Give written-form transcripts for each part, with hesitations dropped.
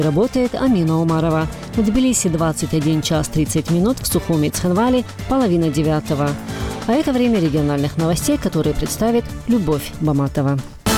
Работает Амина Умарова. В Тбилиси 21 час 30 минут, в Сухуми Цхинвали половина 9. А это время региональных новостей, которые представит Любовь Баматова.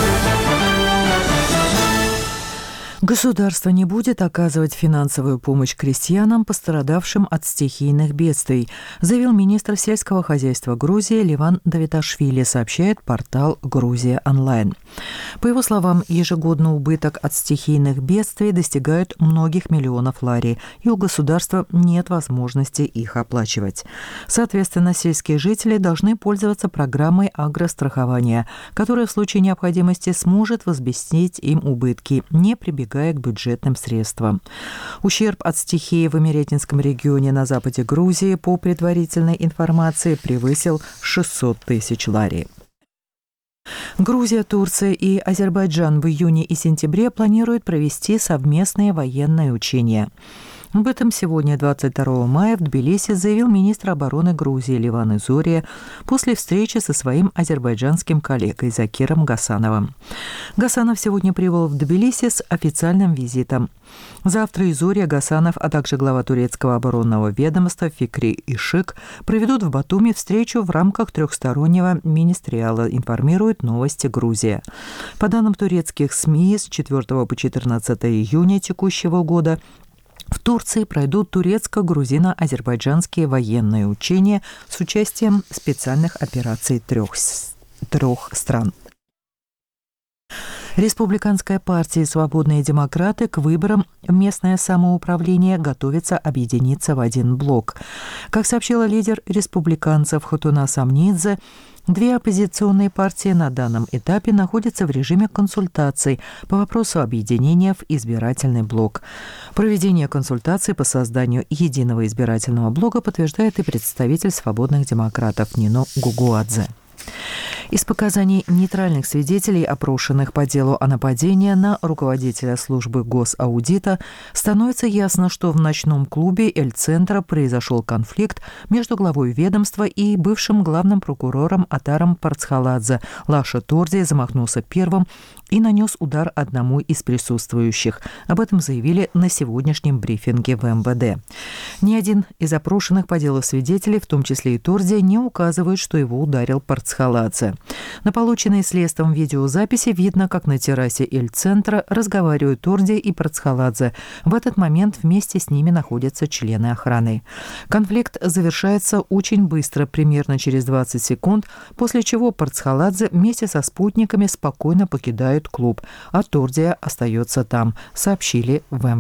Государство не будет оказывать финансовую помощь крестьянам, пострадавшим от стихийных бедствий, заявил министр сельского хозяйства Грузии Леван Давиташвили, сообщает портал «Грузия онлайн». По его словам, ежегодно убыток от стихийных бедствий достигает многих миллионов лари, и у государства нет возможности их оплачивать. Соответственно, сельские жители должны пользоваться программой агрострахования, которая в случае необходимости сможет возместить им убытки, не прибегая к бюджетным средствам. Ущерб от стихии в Имеретинском регионе на западе Грузии по предварительной информации превысил 600 тысяч лари. Грузия, Турция и Азербайджан в июне и сентябре планируют провести совместные военные учения. Об этом сегодня, 22 мая, в Тбилиси заявил министр обороны Грузии Леван Изурия после встречи со своим азербайджанским коллегой Закиром Гасановым. Гасанов сегодня прибыл в Тбилиси с официальным визитом. Завтра Изурия, Гасанов, а также глава турецкого оборонного ведомства Фикри Ишик проведут в Батуми встречу в рамках трехстороннего министериала, информирует «Новости Грузия». По данным турецких СМИ, с 4 по 14 июня текущего года в Турции пройдут турецко-грузино-азербайджанские военные учения с участием специальных операций трех стран. Республиканская партия «Свободные демократы» к выборам в местное самоуправление готовится объединиться в один блок. Как сообщила лидер республиканцев Хатуна Самнидзе, две оппозиционные партии на данном этапе находятся в режиме консультаций по вопросу объединения в избирательный блок. Проведение консультаций по созданию единого избирательного блока подтверждает и представитель «Свободных демократов» Нино Гугуадзе. Из показаний нейтральных свидетелей, опрошенных по делу о нападении на руководителя службы госаудита, становится ясно, что в ночном клубе «Эль-Центра» произошел конфликт между главой ведомства и бывшим главным прокурором Атаром Парцхаладзе. Лаша Торди замахнулся первым и нанес удар одному из присутствующих. Об этом заявили на сегодняшнем брифинге в МВД. Ни один из опрошенных по делу свидетелей, в том числе и Торди, не указывает, что его ударил Парцхаладзе. На полученной следствием видеозаписи видно, как на террасе Эль-Центра разговаривают Торди и Парцхаладзе. В этот момент вместе с ними находятся члены охраны. Конфликт завершается очень быстро, примерно через 20 секунд, после чего Парцхаладзе вместе со спутниками спокойно покидают клуб, а Торди остается там, сообщили в МВД.